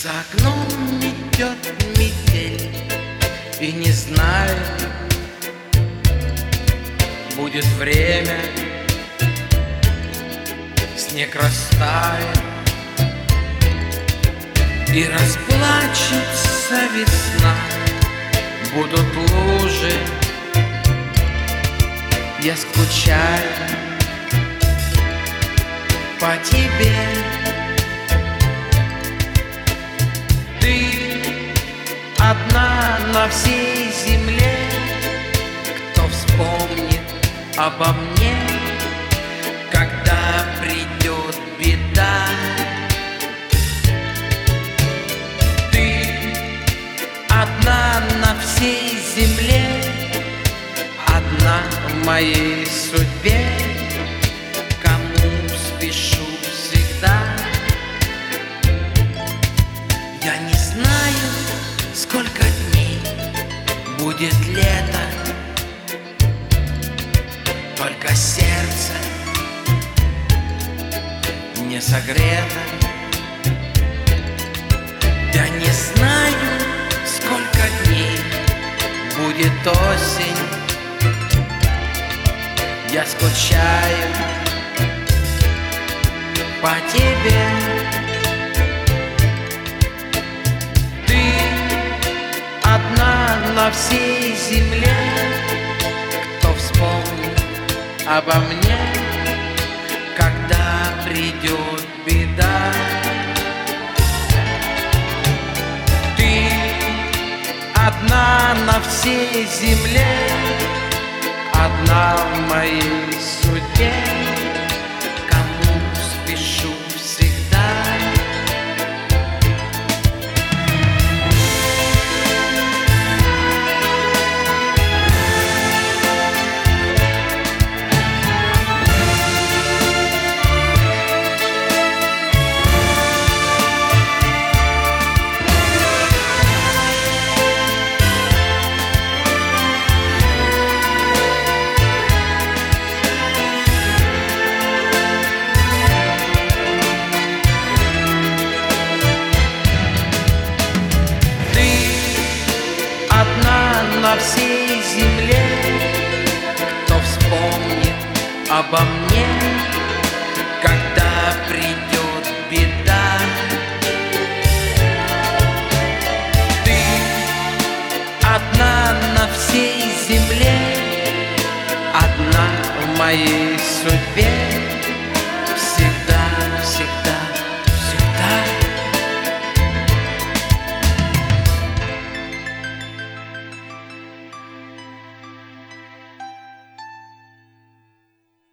За окном метет метель, и не знаю, будет время, снег растает, и расплачется весна. Будут лужи, я скучаю по тебе. Ты одна на всей земле, кто вспомнит обо мне, когда придет беда. Ты одна на всей земле, одна в моей судьбе, кому спешу всегда. Я не знаю, сколько дней будет лето, только сердце не согрето. Я не знаю, сколько дней будет осень, я скучаю по тебе. Ты одна на всей земле, кто вспомнит обо мне, когда придет беда. Ты одна на всей земле, одна в моей судьбе, кому спешу всегда. На всей земле, кто вспомнит обо мне, когда придет беда. Ты одна на всей земле, одна в моей судьбе,